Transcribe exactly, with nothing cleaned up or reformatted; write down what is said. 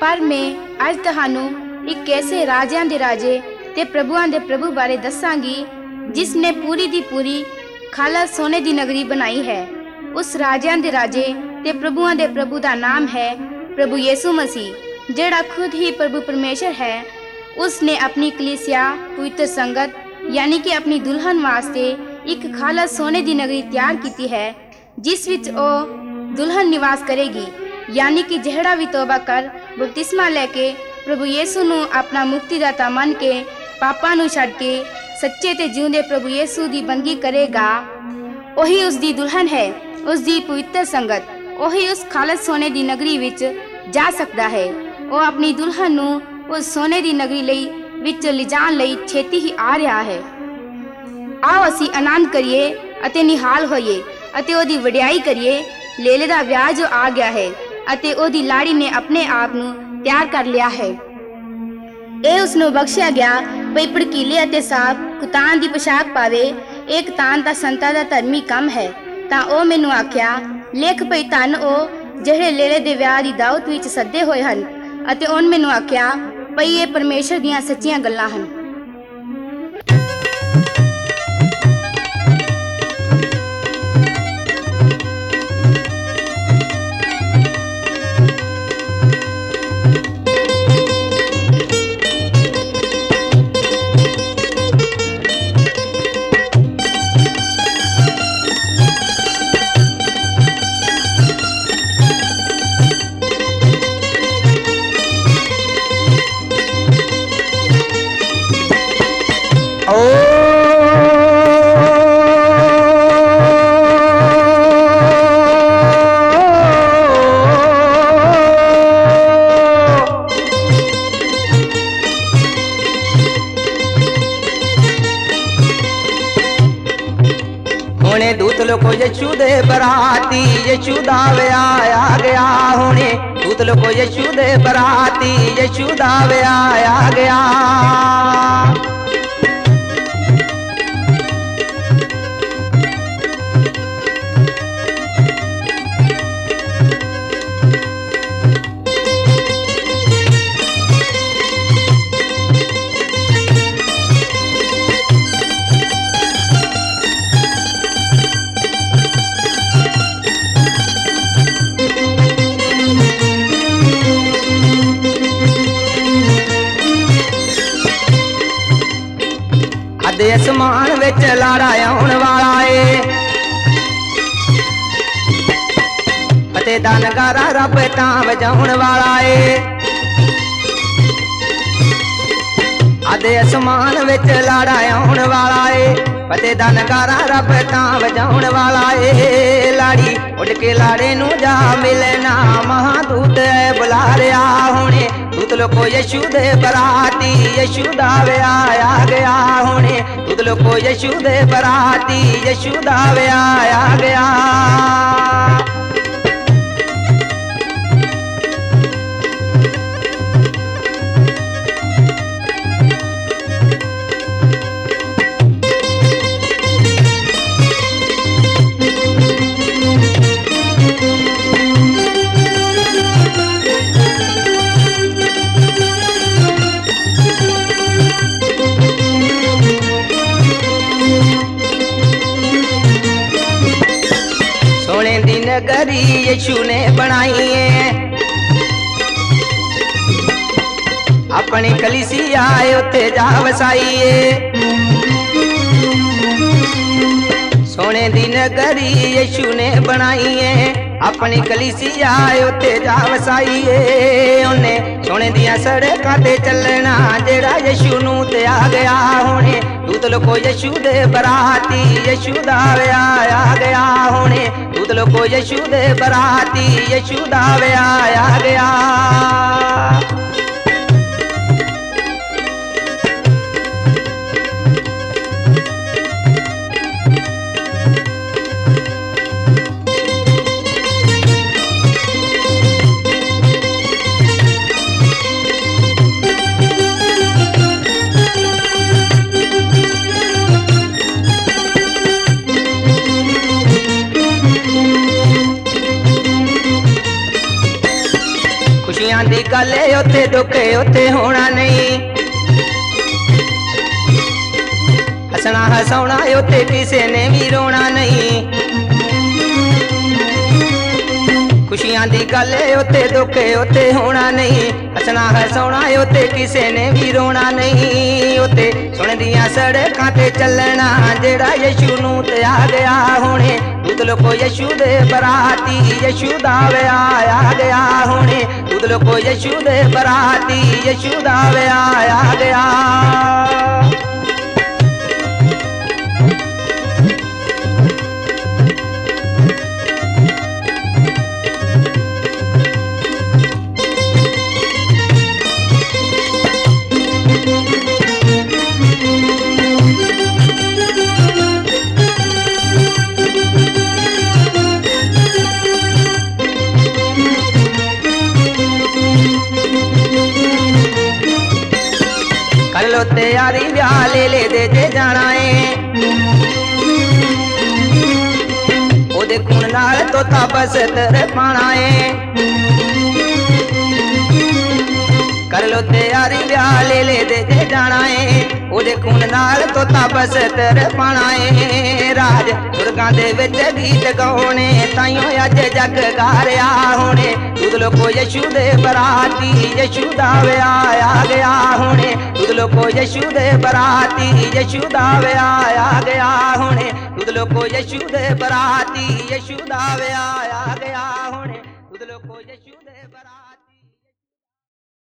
पर मैं अज तुहानू एक ऐसे राजियां दे राजे ते प्रभुआं दे प्रभु बारे दसांगी जिसने पूरी दी पूरी खाला सोने दी नगरी बनाई है। उस राजियां दे राजे ते प्रभुआं दे प्रभु दा नाम है प्रभु यीशु मसीह, जेड़ा खुद ही प्रभु परमेश्वर है। उसने अपनी कलीसिया पवित्र संगत यानी कि अपनी दुल्हन वास्ते एक खाला सोने दी नगरी तैयार की है, जिस विच ओ दुल्हन निवास करेगी। यानी कि जेड़ा भी तौबा कर बपतिस्मा लेके प्रभु यीशु नू अपना मुक्तिदाता मन के पापां नू छड्ड के सच्चे ते जिउंदे प्रभु यीशु दी बंदगी करेगा, ओही उस दी दुल्हन है। उस दी पवित्र संगत ओही उस खालस सोने दी नगरी विच जा सकता है। वो अपनी दुल्हन नू उस सोने दी नगरी लई विच लिजाण लई छेती ही आ रहा है। आओ असी आनंद करिए अते निहाल होइए अते ओदी वडियाई करिए। लेले दा विआह जो आ गया है अते ओदी लाड़ी ने अपने आप नू तैयार कर लिया है। ए उसनू बख्शिया गया भई भड़कीले अते साफ कुतान दी पोशाक पावे। एक तान दा संता दा धर्मी कम है। तां ओ मैनू आख्या, लेख भई धन ओ ਜਿਹੜੇ लेले दे ਵਿਆਹ ਦੀ ਦਾਵਤ ਵਿੱਚ ਸੱਦੇ ਹੋਏ ਹਨ। ਅਤੇ ਉਹਨ ਮੈਨੂੰ ਆਖਿਆ ਭਈ ਇਹ ਪਰਮੇਸ਼ਰ ਦੀਆਂ ਸੱਚੀਆਂ ਗੱਲਾਂ ਹਨ। हुणे दूत लोको यीशु दे बराती यीशु दा विआह आ गया। हुणे दूत लोको यीशु दे बराती यीशु दा विआह आ गया। आसमान विच लाड़ा आउण वाला ए अते दा नगारा रब तां वजाउण वाला ए। आदे आसमान विच लाड़ा आउण वाला ए अते दा नगारा रब तां वजाउण वाला ए। लाड़ी उड़ के लाड़े नू जा मिलना महादूत बुला रिया। हुणे दूत लोको यीशु दे बराती यीशु दा विआह आ गया। हुणे दूत लोको यीशु दे बराती यीशु दा विआह आ गया। नगरी यीशु ने बनाई है अपनी कलीसिया उत्थे जा वसाई है। सोने दी नगरी यीशु ने बनाई है अपनी कलीसिया उत्थे जा वसाई है। उन्हें सोने दियां सड़कां ते चलना जेड़ा यीशु नू ते आ गया। हुणे दूत लोको यीशु दे बराती यीशु दा विआह आ गया। हुणे दूत लोको यीशु दे बराती यीशु दा विआह आ गया। ਗੱਲ ਏ ਉੱਥੇ ਦੁੱਖ ਉੱਥੇ ਹੋਣਾ ਨਹੀਂ। ਹੱਸਣਾ ਹਸਾਉਣਾ ਉੱਥੇ ਕਿਸੇ ਨੇ ਵੀ ਰੋਣਾ ਨਹੀਂ। ਖੁਸ਼ੀਆਂ ਦੀ ਗੱਲ ਏ ਉੱਥੇ ਦੁੱਖ ਉੱਥੇ ਹੋਣਾ ਨਹੀਂ। ਹੱਸਣਾ ਹਸਾਉਣਾ ਉੱਥੇ ਕਿਸੇ ਨੇ ਵੀ ਰੋਣਾ ਨਹੀਂ। ਉੱਥੇ ਸੁਣਦੀਆਂ ਸੜਕਾਂ ਤੇ ਚੱਲਣਾ ਜਿਹੜਾ ਯਸ਼ੂ ਨੂੰ ਤੇ ਆ ਗਿਆ ਹੁਣੇ। ਦੁੱਧ ਲੋਕੋ ਯਸ਼ੂ ਦੇ ਬਰਾਤੀ ਯਸ਼ੂ ਦਾ ਵਿਆਹ ਆ ਗਿਆ ਹੁਣੇ। ਦੁੱਧ ਲੋਕੋ ਯਸ਼ੂ ਦੇ ਬਰਾਤੀ ਯਸ਼ੂ ਦਾ ਵਿਆਹ ਆ ਗਿਆ। ਕਰ ਲੋ ਤਿਆਰੀ ਵਿਆਹ ਲੈ ਲੈ ਦੇ ਜੇ ਜਾਣਾ ਏ। ਉਹਦੇ ਖੂਨ ਨਾਲ ਤੋਤਾ ਬਸਤਰ ਪਾਣਾ ਏ। ਕਰ ਲੋ ਤਿਆਰੀ ਵਿਆਹ ਲੈ ਲੈ ਦੇ ਜੇ ਜਾਣਾ ਏ। ਉਹਦੇ ਖੂਨ ਨਾਲ ਤੋਤਾ ਬਸਤਰ ਪਾਣਾ ਏ। ਰਾਜ ਸੁਰਗਾਂ ਦੇ ਵਿੱਚ ਗੀਤ ਗਾਉਣੇ ਤਾਈਓ ਅੱਜ ਜੱਗ ਗਾ ਰਿਹਾ ਹੁਣੇ। ਦੁੱਧ ਲੋਕੋ ਯਸ਼ੂ ਦੇ ਬਰਾਤੀ ਯਸ਼ੂ ਦਾ ਵਿਆਹ ਆ ਗਿਆ ਹੁਣੇ। ਦੁੱਧ ਲੋਕੋ ਯਸ਼ੂ ਦੇ ਬਰਾਤੀ ਯਸ਼ੂ ਦਾ ਵਿਆਹ ਆ ਗਿਆ ਹੁਣੇ। ਦੁੱਧ ਲੋਕੋ ਯਸ਼ੂ ਦੇ ਬਰਾਤੀ ਯਸ਼ੂ ਦਾ ਵਿਆਹ ਆ ਗਿਆ।